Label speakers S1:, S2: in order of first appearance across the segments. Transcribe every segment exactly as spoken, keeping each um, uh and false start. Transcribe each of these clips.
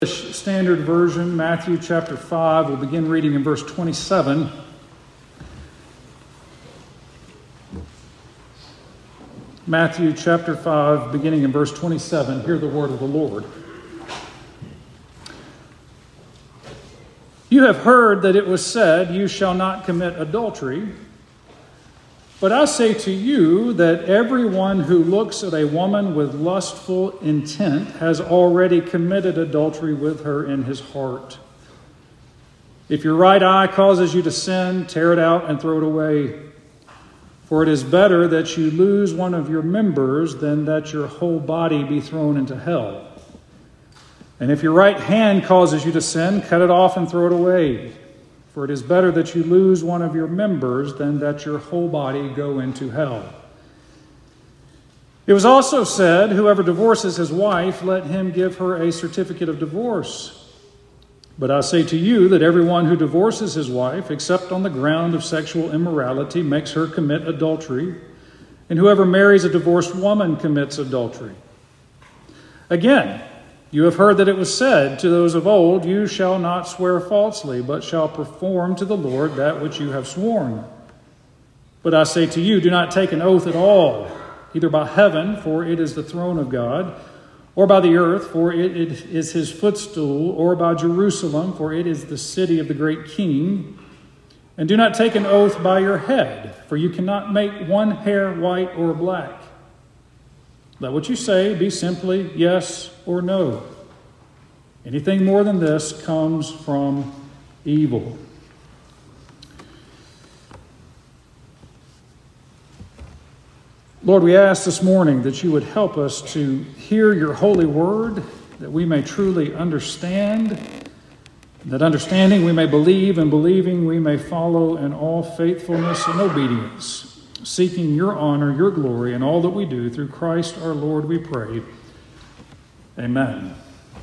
S1: Standard Version, Matthew chapter five. We'll begin reading in verse twenty-seven. Matthew chapter five, beginning in verse twenty-seven. Hear the word of the Lord. You have heard that it was said, "You shall not commit adultery." But I say to you that everyone who looks at a woman with lustful intent has already committed adultery with her in his heart. If your right eye causes you to sin, tear it out and throw it away. For it is better that you lose one of your members than that your whole body be thrown into hell. And if your right hand causes you to sin, cut it off and throw it away. For it is better that you lose one of your members than that your whole body go into hell. It was also said, whoever divorces his wife, let him give her a certificate of divorce. But I say to you that everyone who divorces his wife, except on the ground of sexual immorality, makes her commit adultery. And whoever marries a divorced woman commits adultery. Again, you have heard that it was said to those of old, "You shall not swear falsely, but shall perform to the Lord that which you have sworn." But I say to you, do not take an oath at all, either by heaven, for it is the throne of God, or by the earth, for it is his footstool, or by Jerusalem, for it is the city of the great King. And do not take an oath by your head, for you cannot make one hair white or black. Let what you say be simply yes or no. Anything more than this comes from evil. Lord, we ask this morning that you would help us to hear your holy word, that we may truly understand, that understanding we may believe, and believing we may follow in all faithfulness and obedience, seeking your honor, your glory, in all that we do. Through Christ our Lord we pray. Amen.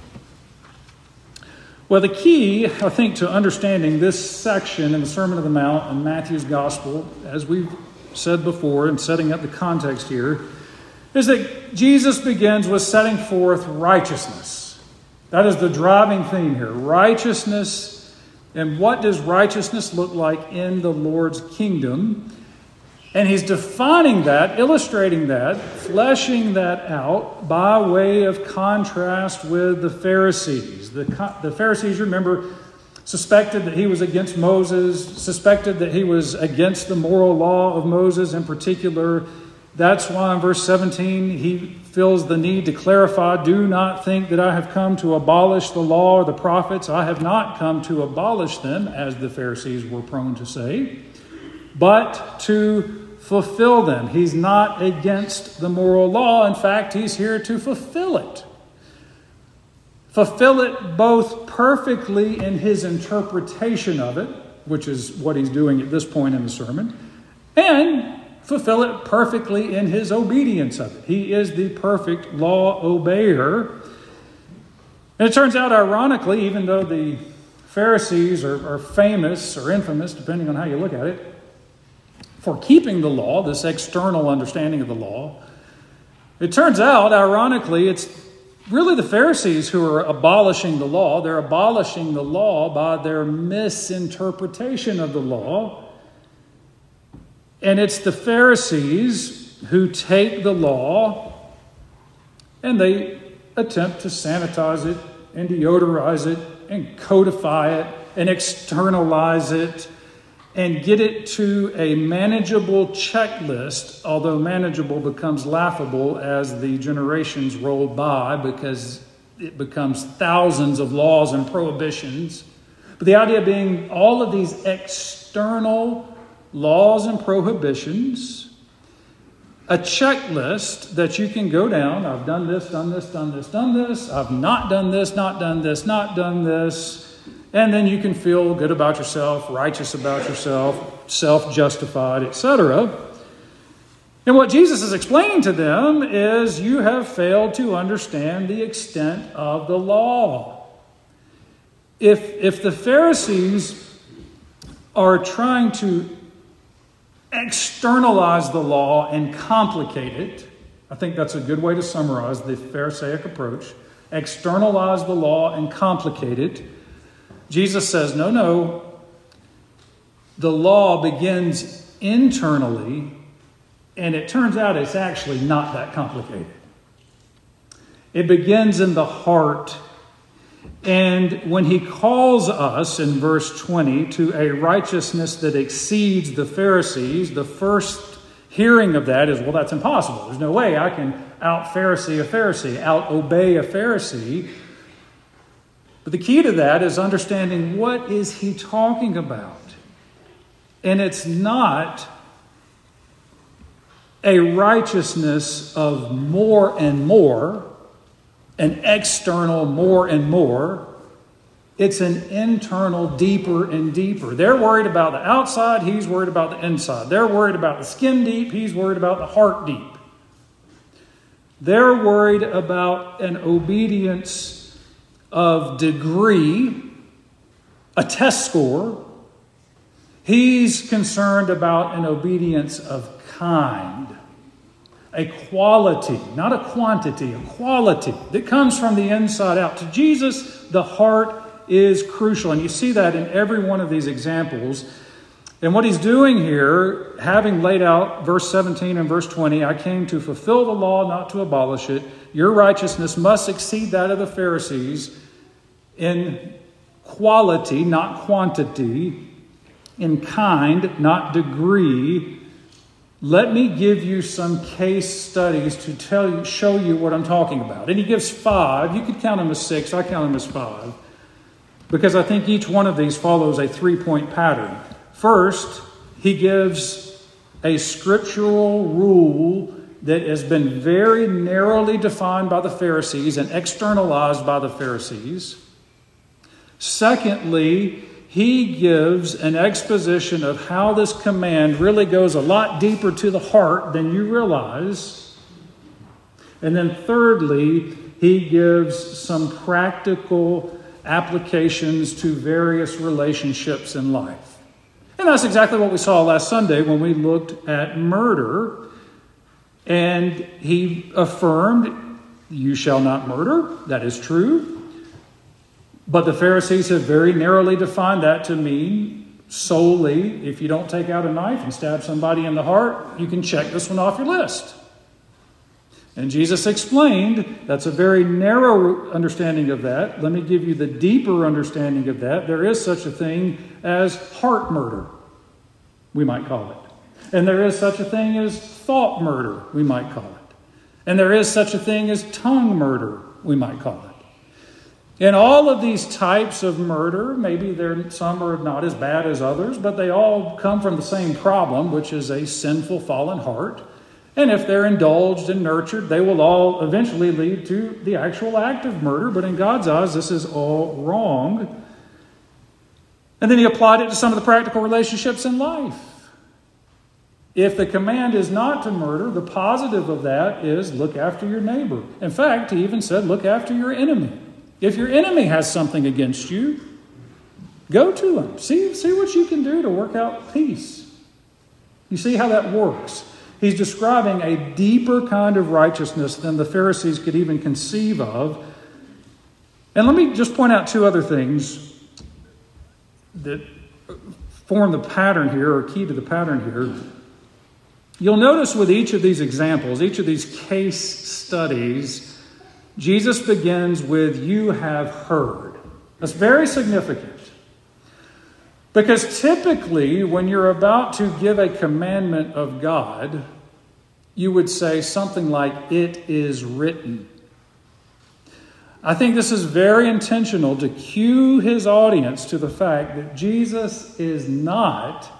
S1: Well, the key, I think, to understanding this section in the Sermon on the Mount in Matthew's Gospel, as we've said before in setting up the context here, is that Jesus begins with setting forth righteousness. That is the driving theme here. Righteousness. And what does righteousness look like in the Lord's kingdom? And he's defining that, illustrating that, fleshing that out by way of contrast with the Pharisees. The, the Pharisees, remember, suspected that he was against Moses, suspected that he was against the moral law of Moses in particular. That's why in verse seventeen he feels the need to clarify, "Do not think that I have come to abolish the law or the prophets. I have not come to abolish them," as the Pharisees were prone to say, "but to fulfill them." He's not against the moral law. In fact, he's here to fulfill it. Fulfill it both perfectly in his interpretation of it, which is what he's doing at this point in the sermon, and fulfill it perfectly in his obedience of it. He is the perfect law obeyer. And it turns out, ironically, even though the Pharisees are, are famous or infamous, depending on how you look at it, for keeping the law, this external understanding of the law, it turns out, ironically, it's really the Pharisees who are abolishing the law. They're abolishing the law by their misinterpretation of the law. And it's the Pharisees who take the law and they attempt to sanitize it and deodorize it and codify it and externalize it and get it to a manageable checklist, although manageable becomes laughable as the generations roll by because it becomes thousands of laws and prohibitions. But the idea being all of these external laws and prohibitions, a checklist that you can go down. I've done this, done this, done this, done this. I've not done this, not done this, not done this. And then you can feel good about yourself, righteous about yourself, self-justified, et cetera. And what Jesus is explaining to them is you have failed to understand the extent of the law. If, if the Pharisees are trying to externalize the law and complicate it, I think that's a good way to summarize the Pharisaic approach. externalize the law and complicate it. Jesus says, no, no. The law begins internally, and it turns out it's actually not that complicated. It begins in the heart. And when he calls us in verse twenty to a righteousness that exceeds the Pharisees, the first hearing of that is, well, that's impossible. There's no way I can out-Pharisee a Pharisee, out-obey a Pharisee. But the key to that is understanding what is he talking about. And it's not a righteousness of more and more, an external more and more. It's an internal deeper and deeper. They're worried about the outside, he's worried about the inside. They're worried about the skin deep, he's worried about the heart deep. They're worried about an obedience of degree, a test score. He's concerned about an obedience of kind, a quality, not a quantity, a quality that comes from the inside out. To Jesus, the heart is crucial. And you see that in every one of these examples. And what he's doing here, having laid out verse seventeen and verse twenty, I came to fulfill the law, not to abolish it. Your righteousness must exceed that of the Pharisees in quality, not quantity, in kind, not degree. Let me give you some case studies to tell you, show you what I'm talking about. And he gives five. You could count them as six. I count them as five. Because I think each one of these follows a three-point pattern. First, he gives a scriptural rule that has been very narrowly defined by the Pharisees and externalized by the Pharisees. Secondly, he gives an exposition of how this command really goes a lot deeper to the heart than you realize. And then thirdly, he gives some practical applications to various relationships in life. And that's exactly what we saw last Sunday when we looked at murder. And he affirmed, you shall not murder. That is true. But the Pharisees have very narrowly defined that to mean solely, if you don't take out a knife and stab somebody in the heart, you can check this one off your list. And Jesus explained that's a very narrow understanding of that. Let me give you the deeper understanding of that. There is such a thing as heart murder, we might call it. And there is such a thing as thought murder, we might call it. And there is such a thing as tongue murder, we might call it. In all of these types of murder, maybe there some are not as bad as others, but they all come from the same problem, which is a sinful, fallen heart. And if they're indulged and nurtured, they will all eventually lead to the actual act of murder. But in God's eyes, this is all wrong. And then he applied it to some of the practical relationships in life. If the command is not to murder, the positive of that is look after your neighbor. In fact, he even said, look after your enemy. If your enemy has something against you, go to him. See, see what you can do to work out peace. You see how that works. He's describing a deeper kind of righteousness than the Pharisees could even conceive of. And let me just point out two other things that form the pattern here, or key to the pattern here. You'll notice with each of these examples, each of these case studies, Jesus begins with, you have heard. That's very significant. Because typically, when you're about to give a commandment of God, you would say something like, it is written. I think this is very intentional to cue his audience to the fact that Jesus is not,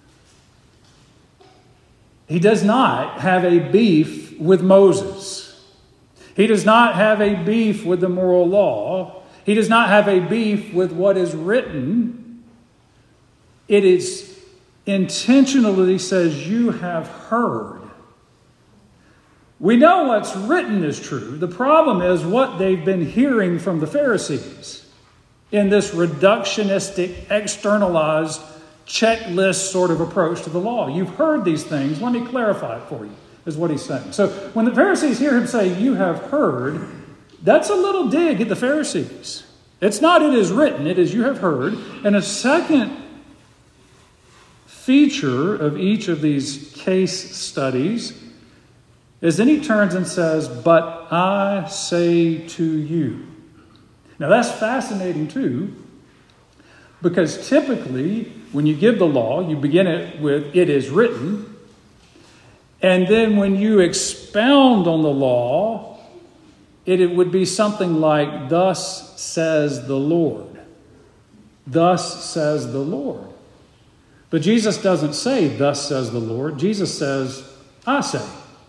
S1: he does not have a beef with Moses. He does not have a beef with the moral law. He does not have a beef with what is written. It is intentionally says, you have heard. We know what's written is true. The problem is what they've been hearing from the Pharisees in this reductionistic, externalized, checklist sort of approach to the law. You've heard these things. Let me clarify it for you, is what he's saying. So when the Pharisees hear him say, you have heard, That's a little dig at the Pharisees. It's not it is written, it is you have heard. And a second feature of each of these case studies is then he turns and says, but I say to you. Now that's fascinating too, because typically when you give the law, you begin it with it is written. And then when you expound on the law, it, it would be something like, thus says the Lord. Thus says the Lord. But Jesus doesn't say, thus says the Lord. Jesus says, I say.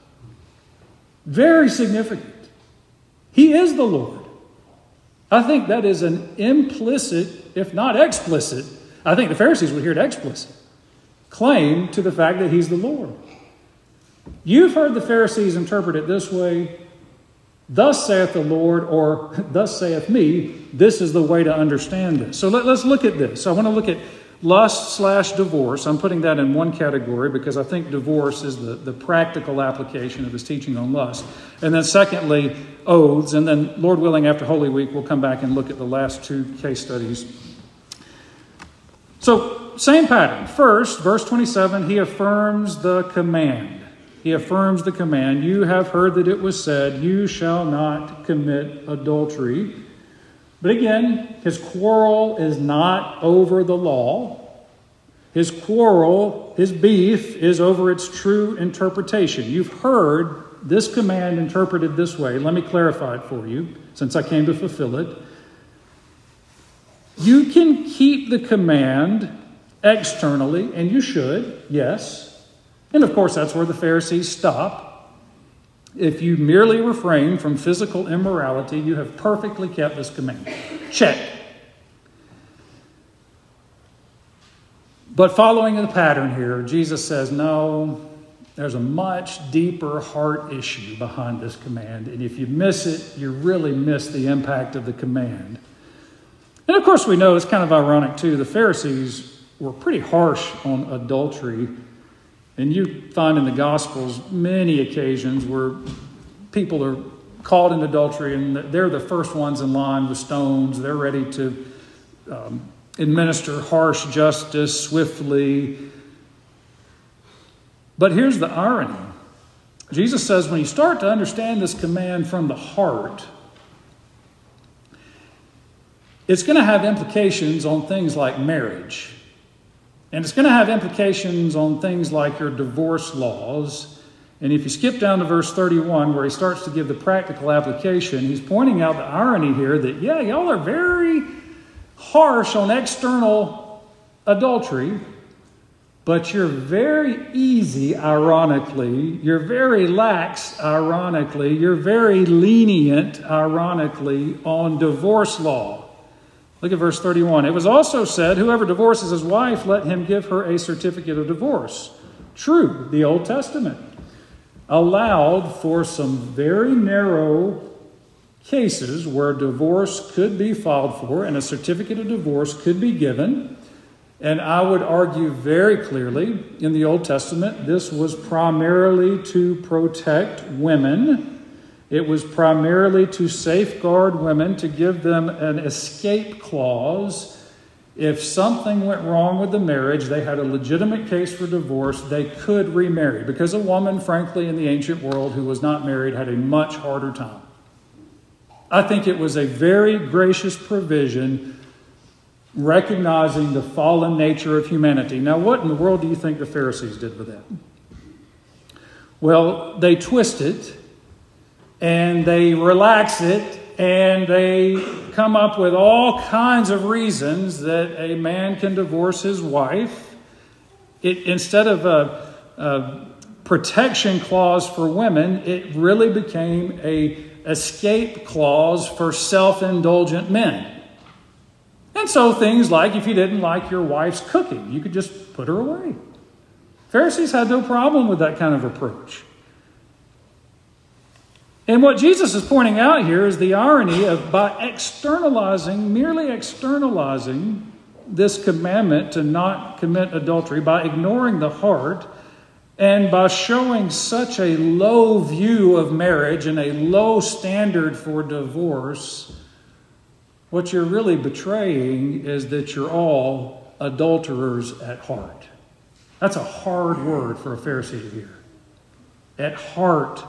S1: Very significant. He is the Lord. I think that is an implicit, if not explicit, I think the Pharisees would hear it explicit, claim to the fact that he's the Lord. You've heard the Pharisees interpret it this way, thus saith the Lord, or thus saith me. This is the way to understand this. So let, let's look at this. So I want to look at lust slash divorce. I'm putting that in one category because I think divorce is the, the practical application of his teaching on lust. And then secondly, oaths. And then, Lord willing, after Holy Week, we'll come back and look at the last two case studies. So, same pattern. First, verse twenty-seven, he affirms the command. He affirms the command. You have heard that it was said, you shall not commit adultery. But again, his quarrel is not over the law. His quarrel, his beef, is over its true interpretation. You've heard this command interpreted this way. Let me clarify it for you, since I came to fulfill it. You can keep the command externally, and you should, yes. And of course, that's where the Pharisees stop. If you merely refrain from physical immorality, you have perfectly kept this command. Check. But following the pattern here, Jesus says, no, there's a much deeper heart issue behind this command. And if you miss it, you really miss the impact of the command. And of course, we know it's kind of ironic too. The Pharisees were pretty harsh on adultery. And you find in the Gospels many occasions where people are caught in adultery and they're the first ones in line with stones. They're ready to um, administer harsh justice swiftly. But here's the irony. Jesus says when you start to understand this command from the heart, it's going to have implications on things like marriage. And it's going to have implications on things like your divorce laws. And if you skip down to verse thirty-one, where he starts to give the practical application, he's pointing out the irony here that, yeah, y'all are very harsh on external adultery, but you're very easy, ironically. You're very lax, ironically. You're very lenient, ironically, on divorce law. Look at verse thirty-one. It was also said, whoever divorces his wife, let him give her a certificate of divorce. True, the Old Testament allowed for some very narrow cases where divorce could be filed for and a certificate of divorce could be given. And I would argue very clearly in the Old Testament, this was primarily to protect women. It was primarily to safeguard women, to give them an escape clause. If something went wrong with the marriage, they had a legitimate case for divorce, they could remarry. Because a woman, frankly, in the ancient world who was not married had a much harder time. I think it was a very gracious provision recognizing the fallen nature of humanity. Now, what in the world do you think the Pharisees did with that? Well, they twist it. And they relax it, and they come up with all kinds of reasons that a man can divorce his wife. It, instead of a, a protection clause for women, it really became a escape clause for self-indulgent men. And so things like if you didn't like your wife's cooking, you could just put her away. Pharisees had no problem with that kind of approach. And what Jesus is pointing out here is the irony of by externalizing, merely externalizing this commandment to not commit adultery, by ignoring the heart And by showing such a low view of marriage and a low standard for divorce, what you're really betraying is that you're all adulterers at heart. That's a hard word for a Pharisee to hear. At heart,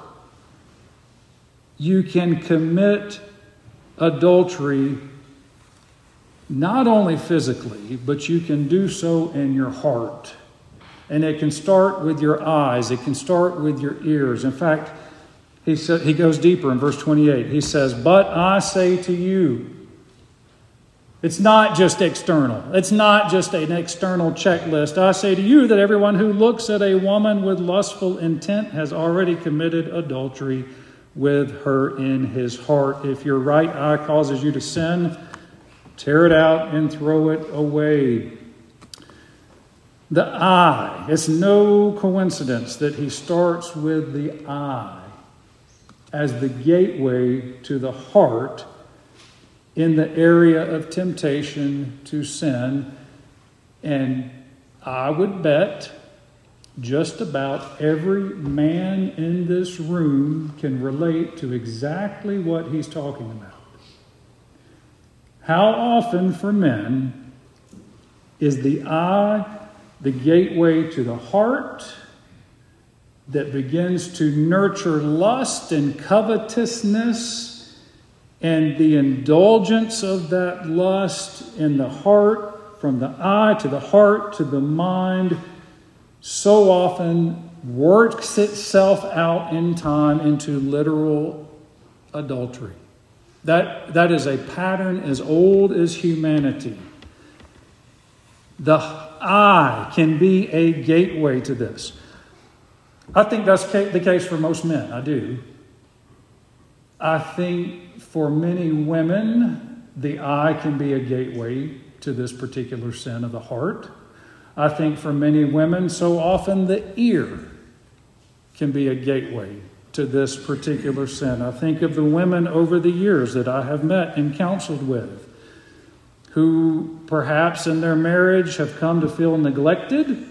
S1: you can commit adultery not only physically, but you can do so in your heart. And it can start with your eyes. It can start with your ears. In fact, he said, he goes deeper in verse twenty-eight. He says, "But I say to you," it's not just external. It's not just an external checklist. "I say to you that everyone who looks at a woman with lustful intent has already committed adultery with her in his heart. If your right eye causes you to sin, tear it out and throw it away." The eye. It's no coincidence that he starts with the eye as the gateway to the heart in the area of temptation to sin. And I would bet just about every man in this room can relate to exactly what he's talking about. How often for men is the eye the gateway to the heart that begins to nurture lust and covetousness and the indulgence of that lust in the heart, from the eye to the heart to the mind, so often works itself out in time into literal adultery. That, that is a pattern as old as humanity. The eye can be a gateway to this. I think that's the case for most men. I do. I think for many women, the eye can be a gateway to this particular sin of the heart. I think for many women, so often the ear can be a gateway to this particular sin. I think of the women over the years that I have met and counseled with, who perhaps in their marriage have come to feel neglected.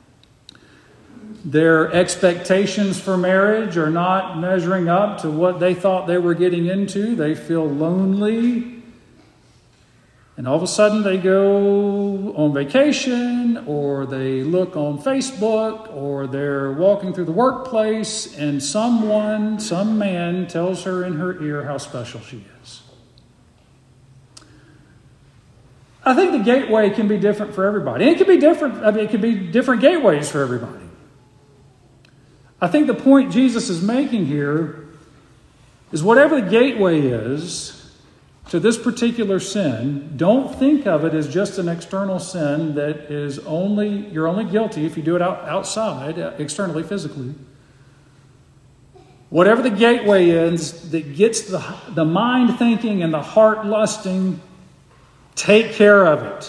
S1: Their expectations for marriage are not measuring up to what they thought they were getting into. They feel lonely. And all of a sudden they go on vacation, or they look on Facebook, or they're walking through the workplace, and someone, some man tells her in her ear how special she is. I think the gateway can be different for everybody. And it can be different, I mean, it can be different gateways for everybody. I think the point Jesus is making here is whatever the gateway is to this particular sin, don't think of it as just an external sin that is only, you're only guilty if you do it out, outside, externally, physically. Whatever the gateway is that gets the, the mind thinking and the heart lusting, take care of it.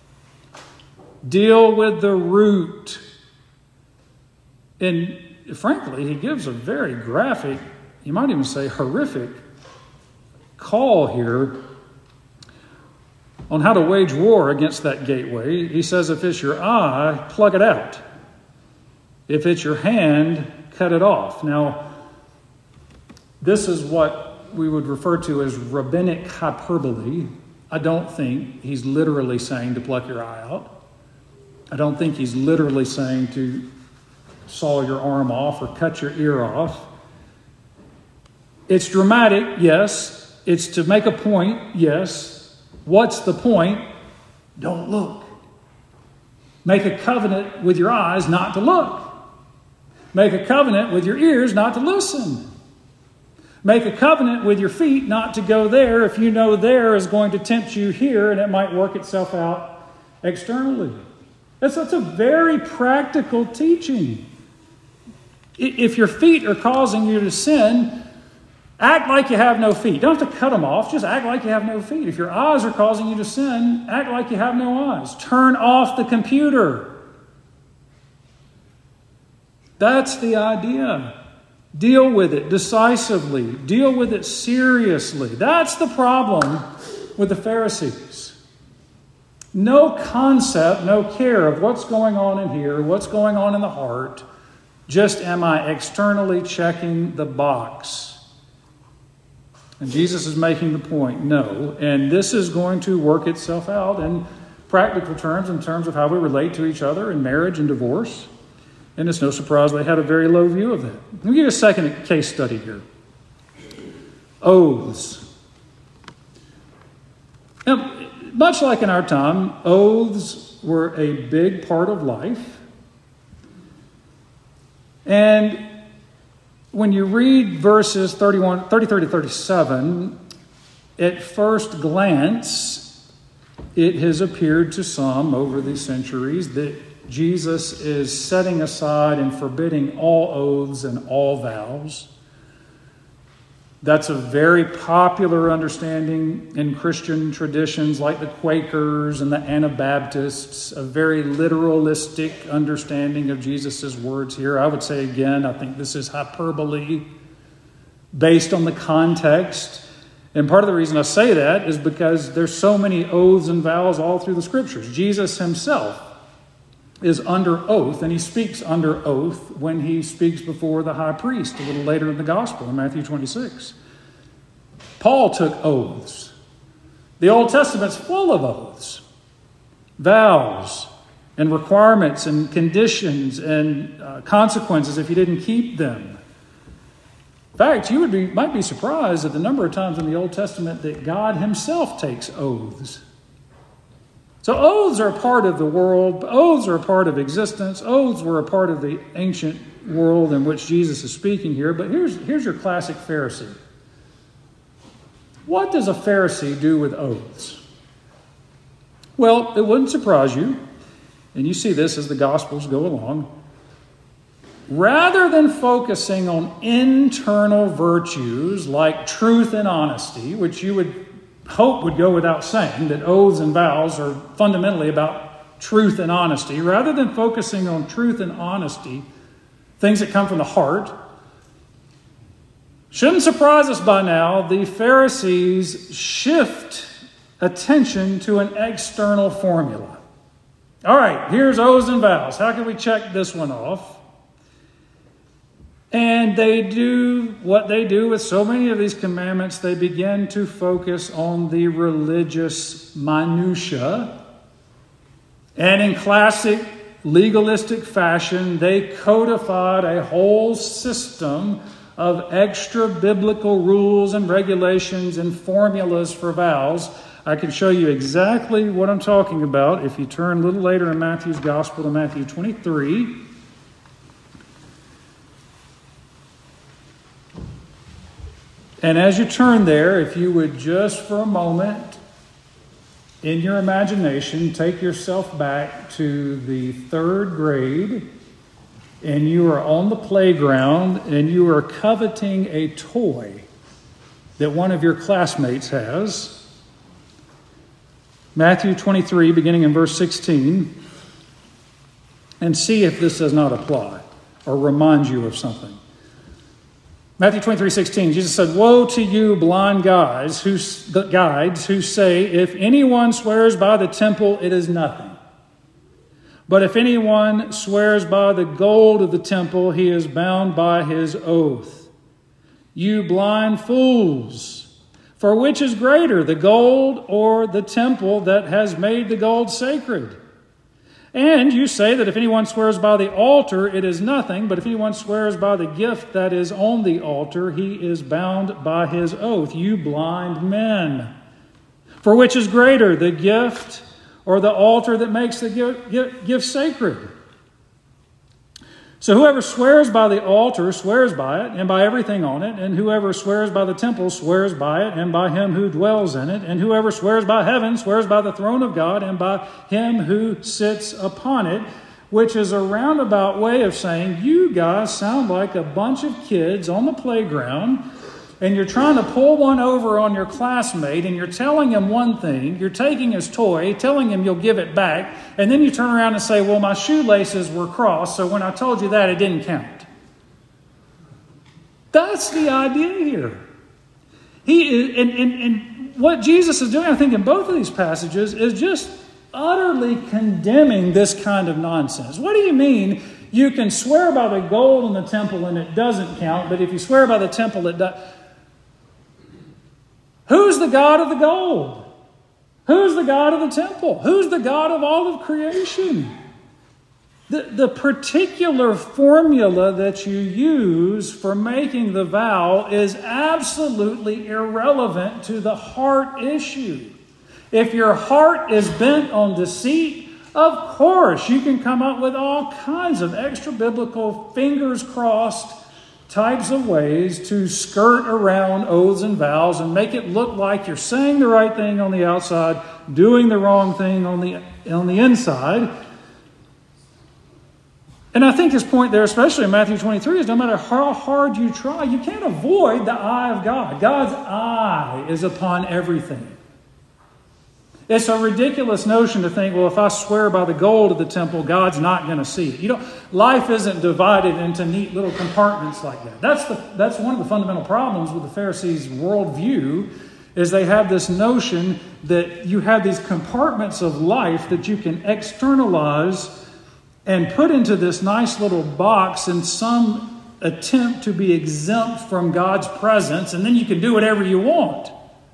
S1: Deal with the root. And frankly, he gives a very graphic, you might even say horrific, call here on how to wage war against that gateway. He says, if it's your eye, plug it out. If it's your hand, cut it off. Now, this is what we would refer to as rabbinic hyperbole. I don't think he's literally saying to pluck your eye out. I don't think he's literally saying to saw your arm off or cut your ear off. It's dramatic, yes. It's to make a point, yes. What's the point? Don't look. Make a covenant with your eyes not to look. Make a covenant with your ears not to listen. Make a covenant with your feet not to go there if you know there is going to tempt you here and it might work itself out externally. That's, that's a very practical teaching. If your feet are causing you to sin, act like you have no feet. You don't have to cut them off. Just act like you have no feet. If your eyes are causing you to sin, act like you have no eyes. Turn off the computer. That's the idea. Deal with it decisively. Deal with it seriously. That's the problem with the Pharisees. No concept, no care of what's going on in here, what's going on in the heart. Just am I externally checking the box? And Jesus is making the point, no. And this is going to work itself out in practical terms, in terms of how we relate to each other in marriage and divorce. And it's no surprise they had a very low view of that. Let me give you a second case study here. Oaths. Now, much like in our time, oaths were a big part of life. And when you read verses thirty-one, thirty-three to thirty-seven, at first glance, it has appeared to some over the centuries that Jesus is setting aside and forbidding all oaths and all vows. That's a very popular understanding in Christian traditions like the Quakers and the Anabaptists, a very literalistic understanding of Jesus' words here. I would say again, I think this is hyperbole based on the context. And part of the reason I say that is because there's so many oaths and vows all through the Scriptures. Jesus himself is under oath, and he speaks under oath when he speaks before the high priest a little later in the gospel in Matthew twenty-six. Paul took oaths. The Old Testament's full of oaths, vows, and requirements and conditions and uh, consequences if you didn't keep them. In fact, you would be might be surprised at the number of times in the Old Testament that God himself takes oaths. So oaths are a part of the world. Oaths are a part of existence. Oaths were a part of the ancient world in which Jesus is speaking here. But here's, here's your classic Pharisee. What does a Pharisee do with oaths? Well, it wouldn't surprise you, and you see this as the Gospels go along. Rather than focusing on internal virtues like truth and honesty, which you would hope would go without saying, that oaths and vows are fundamentally about truth and honesty. Rather than focusing on truth and honesty, things that come from the heart, shouldn't surprise us by now, the Pharisees shift attention to an external formula. All right, here's oaths and vows. How can we check this one off? And they do what they do with so many of these commandments. They begin to focus on the religious minutiae. And in classic legalistic fashion, they codified a whole system of extra biblical rules and regulations and formulas for vows. I can show you exactly what I'm talking about if you turn a little later in Matthew's Gospel to Matthew twenty-three. And as you turn there, if you would just for a moment, in your imagination, take yourself back to the third grade, and you are on the playground, and you are coveting a toy that one of your classmates has. Matthew twenty-three, beginning in verse sixteen, and see if this does not apply or remind you of something. Matthew twenty-three, sixteen, Jesus said, "Woe to you, blind guides who, guides who say, if anyone swears by the temple, it is nothing. But if anyone swears by the gold of the temple, he is bound by his oath. You blind fools, for which is greater, the gold or the temple that has made the gold sacred? And you say that if anyone swears by the altar, it is nothing, but if anyone swears by the gift that is on the altar, he is bound by his oath. You blind men! For which is greater, the gift or the altar that makes the gift, gift sacred? So whoever swears by the altar swears by it and by everything on it, and whoever swears by the temple swears by it and by him who dwells in it, and whoever swears by heaven swears by the throne of God and by him who sits upon it," which is a roundabout way of saying you guys sound like a bunch of kids on the playground, and you're trying to pull one over on your classmate, and you're telling him one thing, you're taking his toy, telling him you'll give it back, and then you turn around and say, well, my shoelaces were crossed, so when I told you that, it didn't count. That's the idea here. He is, and, and, and what Jesus is doing, I think, in both of these passages is just utterly condemning this kind of nonsense. What do you mean You can swear by the gold in the temple and it doesn't count, but if you swear by the temple, it does. Who's the God of the gold? Who's the God of the temple? Who's the God of all of creation? The, the particular formula that you use for making the vow is absolutely irrelevant to the heart issue. If your heart is bent on deceit, of course you can come up with all kinds of extra biblical, fingers crossed types of ways to skirt around oaths and vows and make it look like you're saying the right thing on the outside, doing the wrong thing on the on the inside. And I think his point there, especially in Matthew twenty-three, is no matter how hard you try, you can't avoid the eye of God. God's eye is upon everything. It's a ridiculous notion to think, well, if I swear by the gold of the temple, God's not going to see it. You know, life isn't divided into neat little compartments like that. That's the that's one of the fundamental problems with the Pharisees' worldview, is they have this notion that you have these compartments of life that you can externalize and put into this nice little box in some attempt to be exempt from God's presence, and then you can do whatever you want.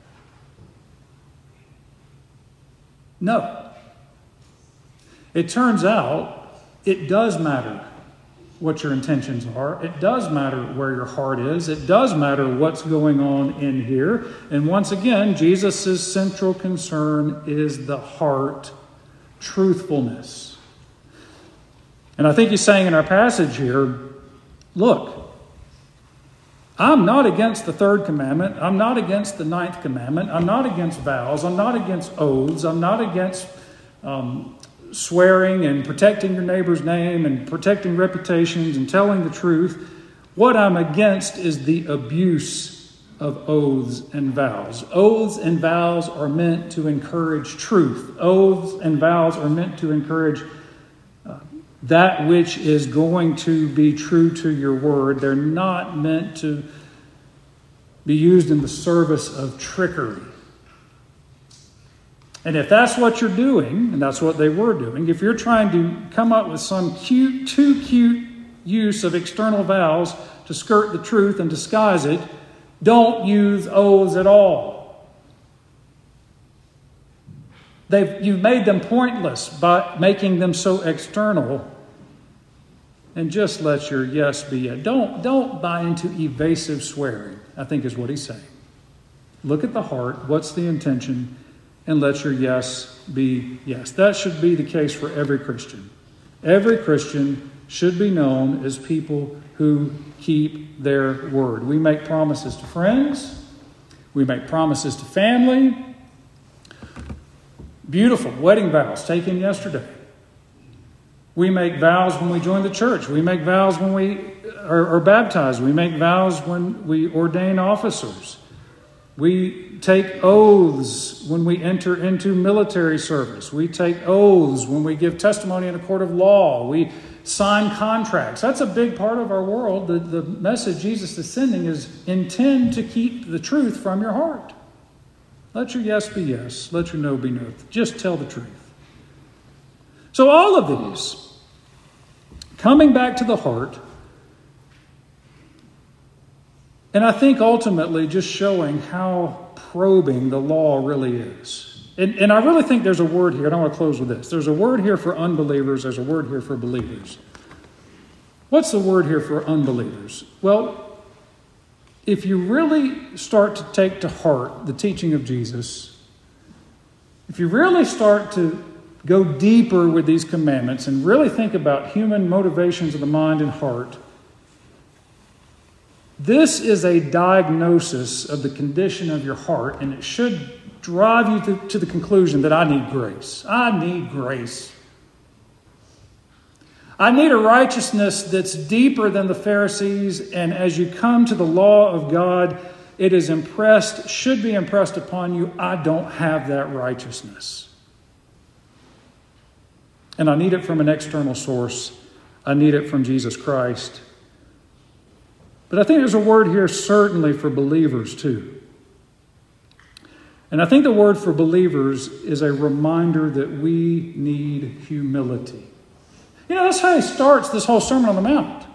S1: No. It turns out it does matter what your intentions are. It does matter where your heart is. It does matter what's going on in here. And once again, Jesus' central concern is the heart, truthfulness. And I think he's saying in our passage here, look, I'm not against the third commandment. I'm not against the ninth commandment. I'm not against vows. I'm not against oaths. I'm not against um, swearing and protecting your neighbor's name and protecting reputations and telling the truth. What I'm against is the abuse of oaths and vows. Oaths and vows are meant to encourage truth. Oaths and vows are meant to encourage uh, that which is going to be true to your word. They're not meant to be used in the service of trickery. And if that's what you're doing, and that's what they were doing, if you're trying to come up with some cute, too cute use of external vows to skirt the truth and disguise it, don't use oaths at all. They've, you've made them pointless by making them so external. And just let your yes be yes. Don't, don't buy into evasive swearing, I think is what he's saying. Look at the heart. What's the intention? And let your yes be yes. That should be the case for every Christian. Every Christian should be known as people who keep their word. We make promises to friends. We make promises to family. Beautiful wedding vows taken yesterday. We make vows when we join the church. We make vows when we are, are baptized. We make vows when we ordain officers. We take oaths when we enter into military service. We take oaths when we give testimony in a court of law. We sign contracts. That's a big part of our world. The, the message Jesus is sending is intend to keep the truth from your heart. Let your yes be yes. Let your no be no. Just tell the truth. So all of these, coming back to the heart, and I think ultimately just showing how probing the law really is. And, and I really think there's a word here, and I want to close with this. There's a word here for unbelievers. There's a word here for believers. What's the word here for unbelievers? Well, if you really start to take to heart the teaching of Jesus, if you really start to go deeper with these commandments and really think about human motivations of the mind and heart, this is a diagnosis of the condition of your heart, and it should drive you to, to the conclusion that I need grace. I need grace. I need a righteousness that's deeper than the Pharisees, and as you come to the law of God, it is impressed, should be impressed upon you, I don't have that righteousness. And I need it from an external source. I need it from Jesus Christ. But I think there's a word here certainly for believers too. And I think the word for believers is a reminder that we need humility. You know, that's how he starts this whole Sermon on the Mount.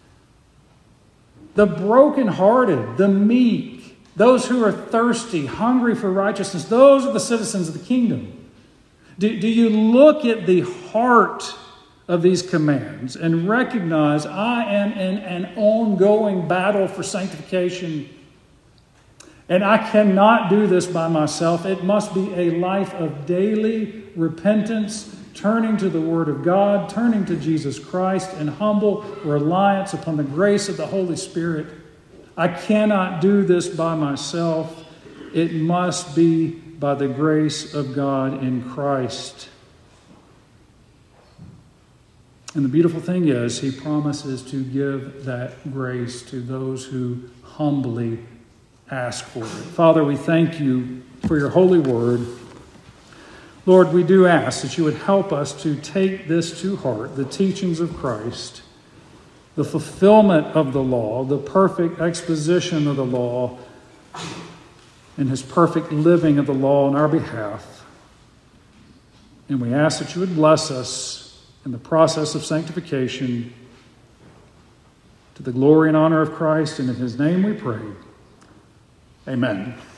S1: The brokenhearted, the meek, those who are thirsty, hungry for righteousness, those are the citizens of the kingdom. Do, do you look at the heart of these commands and recognize I am in an ongoing battle for sanctification, and I cannot do this by myself? It must be a life of daily repentance, turning to the Word of God, turning to Jesus Christ, and humble reliance upon the grace of the Holy Spirit. I cannot do this by myself. It must be by the grace of God in Christ. And the beautiful thing is, he promises to give that grace to those who humbly ask for it. Father, we thank you for your holy word. Lord, we do ask that you would help us to take this to heart, the teachings of Christ, the fulfillment of the law, the perfect exposition of the law, and his perfect living of the law on our behalf. And we ask that you would bless us in the process of sanctification, to the glory and honor of Christ, and in his name we pray. Amen.